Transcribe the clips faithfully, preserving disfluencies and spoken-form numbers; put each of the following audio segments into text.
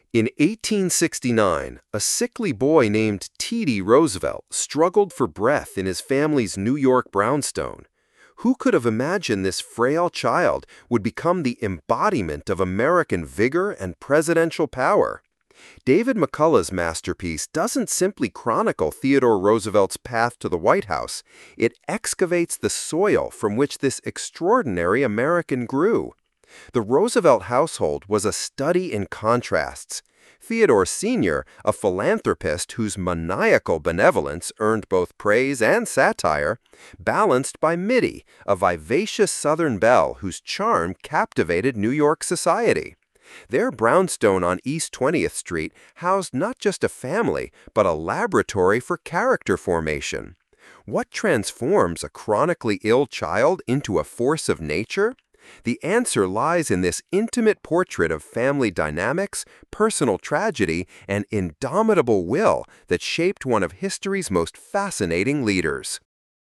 In eighteen sixty-nine, a sickly boy named Teddy Roosevelt struggled for breath in his family's New York brownstone. Who could have imagined this frail child would become the embodiment of American vigor and presidential power? David McCullough's masterpiece doesn't simply chronicle Theodore Roosevelt's path to the White House, it excavates the soil from which this extraordinary American grew. The Roosevelt household was a study in contrasts. Theodore Senior, a philanthropist whose maniacal benevolence earned both praise and satire, balanced by Mitty, a vivacious Southern belle whose charm captivated New York society. Their brownstone on East twentieth Street housed not just a family, but a laboratory for character formation. What transforms a chronically ill child into a force of nature? The answer lies in this intimate portrait of family dynamics, personal tragedy, and indomitable will that shaped one of history's most fascinating leaders.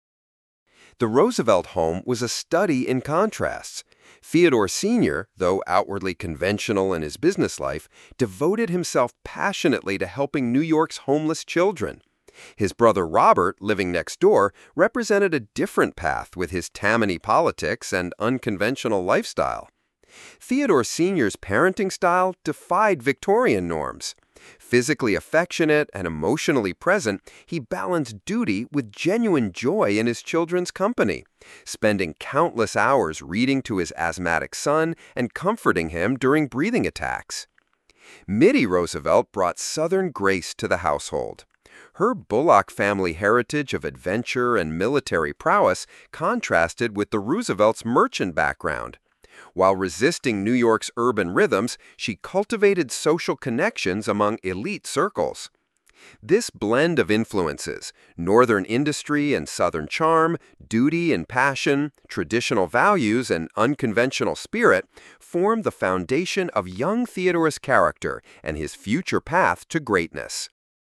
The Roosevelt home was a study in contrasts. Theodore Senior, though outwardly conventional in his business life, devoted himself passionately to helping New York's homeless children. His brother Robert, living next door, represented a different path with his Tammany politics and unconventional lifestyle. Theodore Senior's parenting style defied Victorian norms. Physically affectionate and emotionally present, he balanced duty with genuine joy in his children's company, spending countless hours reading to his asthmatic son and comforting him during breathing attacks. Mitty Roosevelt brought Southern grace to the household. Her Bullock family heritage of adventure and military prowess contrasted with the Roosevelts' merchant background. While resisting New York's urban rhythms, she cultivated social connections among elite circles. This blend of influences, Northern industry and Southern charm, duty and passion, traditional values and unconventional spirit, formed the foundation of young Theodore's character and his future path to greatness.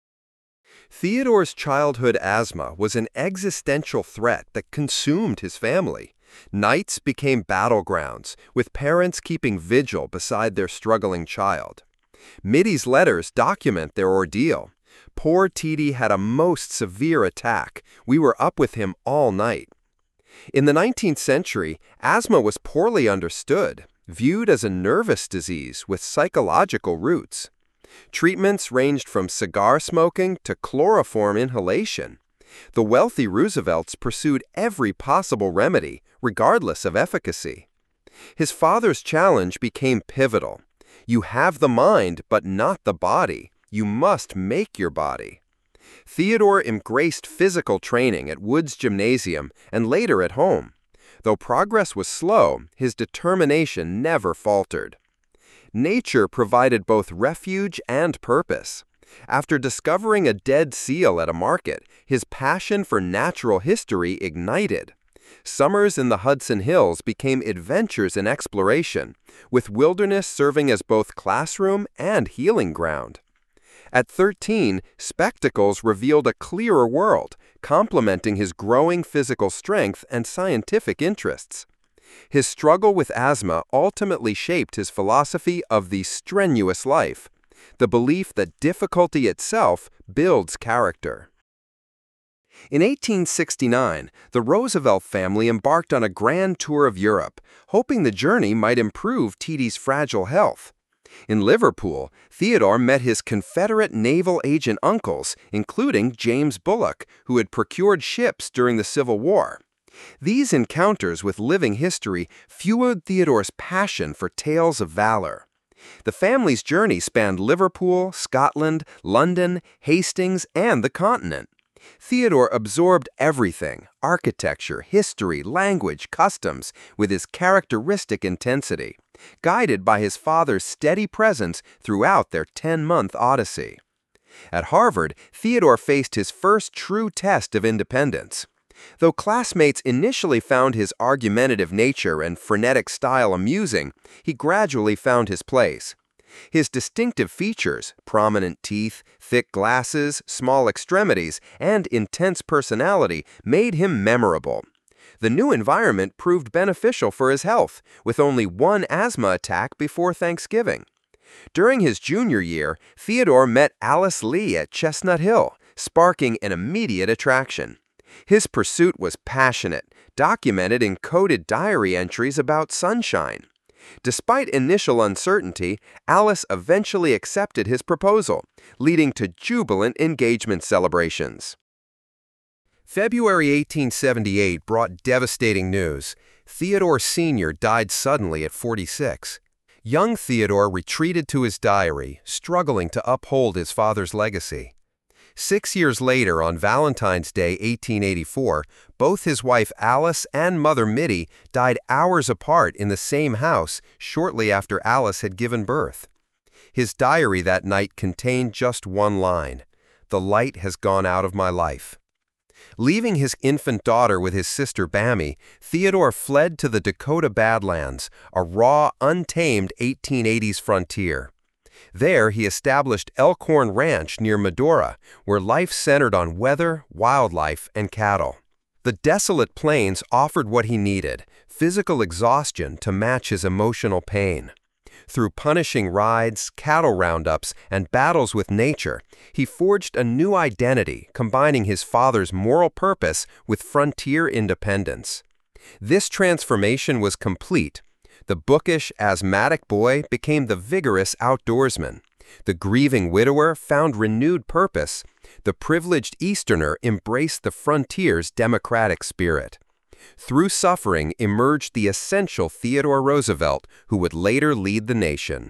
Theodore's childhood asthma was an existential threat that consumed his family. Nights became battlegrounds, with parents keeping vigil beside their struggling child. Mitty's letters document their ordeal. Poor Teddy had a most severe attack. We were up with him all night. In the nineteenth century, asthma was poorly understood, viewed as a nervous disease with psychological roots. Treatments ranged from cigar smoking to chloroform inhalation. The wealthy Roosevelts pursued every possible remedy, regardless of efficacy. His father's challenge became pivotal. You have the mind, but not the body. You must make your body. Theodore embraced physical training at Wood's Gymnasium and later at home. Though progress was slow, his determination never faltered. Nature provided both refuge and purpose. After discovering a dead seal at a market, his passion for natural history ignited. Summers in the Hudson Hills became adventures in exploration, with wilderness serving as both classroom and healing ground. At thirteen, spectacles revealed a clearer world, complementing his growing physical strength and scientific interests. His struggle with asthma ultimately shaped his philosophy of the strenuous life, the belief that difficulty itself builds character. In eighteen sixty-nine, the Roosevelt family embarked on a grand tour of Europe, hoping the journey might improve Teddy's fragile health. In Liverpool, Theodore met his Confederate naval agent uncles, including James Bullock, who had procured ships during the Civil War. These encounters with living history fueled Theodore's passion for tales of valor. The family's journey spanned Liverpool, Scotland, London, Hastings, and the continent. Theodore absorbed everything, architecture, history, language, customs, with his characteristic intensity, guided by his father's steady presence throughout their ten-month odyssey. At Harvard, Theodore faced his first true test of independence. Though classmates initially found his argumentative nature and frenetic style amusing, he gradually found his place. His distinctive features, prominent teeth, thick glasses, small extremities, and intense personality made him memorable. The new environment proved beneficial for his health, with only one asthma attack before Thanksgiving. During his junior year, Theodore met Alice Lee at Chestnut Hill, sparking an immediate attraction. His pursuit was passionate, documented in coded diary entries about sunshine. Despite initial uncertainty, Alice eventually accepted his proposal, leading to jubilant engagement celebrations. February eighteen seventy-eight brought devastating news. Theodore Senior died suddenly at forty-six. Young Theodore retreated to his diary, struggling to uphold his father's legacy. Six years later, on Valentine's Day eighteen eighty-four, both his wife Alice and mother Mittie died hours apart in the same house shortly after Alice had given birth. His diary that night contained just one line: "The light has gone out of my life." Leaving his infant daughter with his sister Bammy, Theodore fled to the Dakota Badlands, a raw, untamed eighteen eighties frontier. There, he established Elkhorn Ranch near Medora, where life centered on weather, wildlife, and cattle. The desolate plains offered what he needed: physical exhaustion to match his emotional pain. Through punishing rides, cattle roundups, and battles with nature, he forged a new identity, combining his father's moral purpose with frontier independence. This transformation was complete. The bookish, asthmatic boy became the vigorous outdoorsman. The grieving widower found renewed purpose. The privileged Easterner embraced the frontier's democratic spirit. Through suffering emerged the essential Theodore Roosevelt, who would later lead the nation.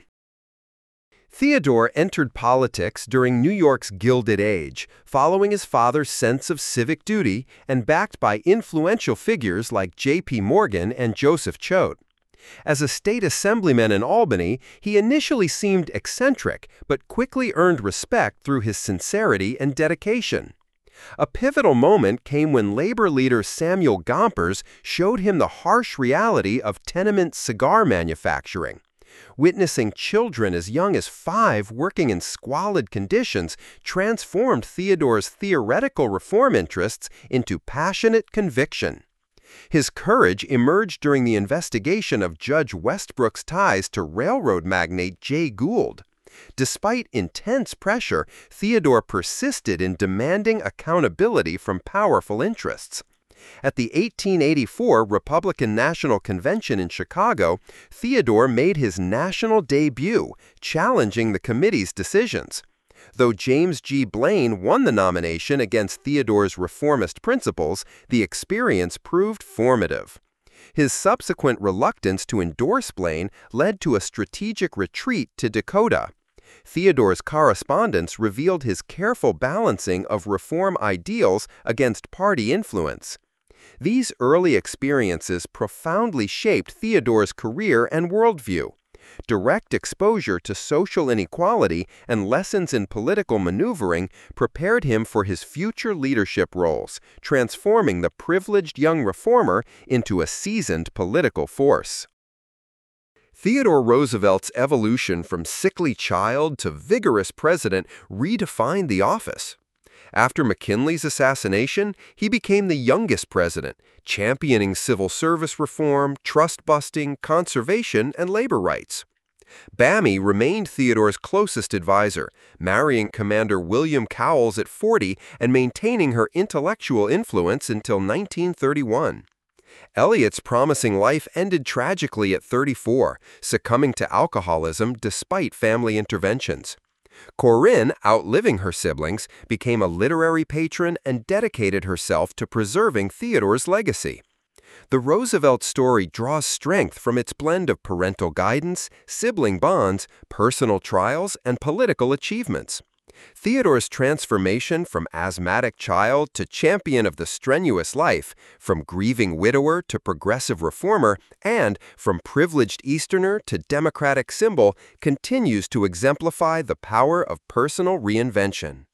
Theodore entered politics during New York's Gilded Age, following his father's sense of civic duty and backed by influential figures like J P Morgan and Joseph Choate. As a state assemblyman in Albany, he initially seemed eccentric, but quickly earned respect through his sincerity and dedication. A pivotal moment came when labor leader Samuel Gompers showed him the harsh reality of tenement cigar manufacturing. Witnessing children as young as five working in squalid conditions transformed Theodore's theoretical reform interests into passionate conviction. His courage emerged during the investigation of Judge Westbrook's ties to railroad magnate Jay Gould. Despite intense pressure, Theodore persisted in demanding accountability from powerful interests. At the eighteen eighty-four Republican National Convention in Chicago, Theodore made his national debut, challenging the committee's decisions. Though James G. Blaine won the nomination against Theodore's reformist principles, the experience proved formative. His subsequent reluctance to endorse Blaine led to a strategic retreat to Dakota. Theodore's correspondence revealed his careful balancing of reform ideals against party influence. These early experiences profoundly shaped Theodore's career and worldview. Direct exposure to social inequality and lessons in political maneuvering prepared him for his future leadership roles, transforming the privileged young reformer into a seasoned political force. Theodore Roosevelt's evolution from sickly child to vigorous president redefined the office. After McKinley's assassination, he became the youngest president, championing civil service reform, trust-busting, conservation, and labor rights. Bammy remained Theodore's closest advisor, marrying Commander William Cowles at forty and maintaining her intellectual influence until nineteen thirty-one. Eliot's promising life ended tragically at thirty-four, succumbing to alcoholism despite family interventions. Corinne, outliving her siblings, became a literary patron and dedicated herself to preserving Theodore's legacy. The Roosevelt story draws strength from its blend of parental guidance, sibling bonds, personal trials, and political achievements. Theodore's transformation from asthmatic child to champion of the strenuous life, from grieving widower to progressive reformer, and from privileged Easterner to democratic symbol continues to exemplify the power of personal reinvention.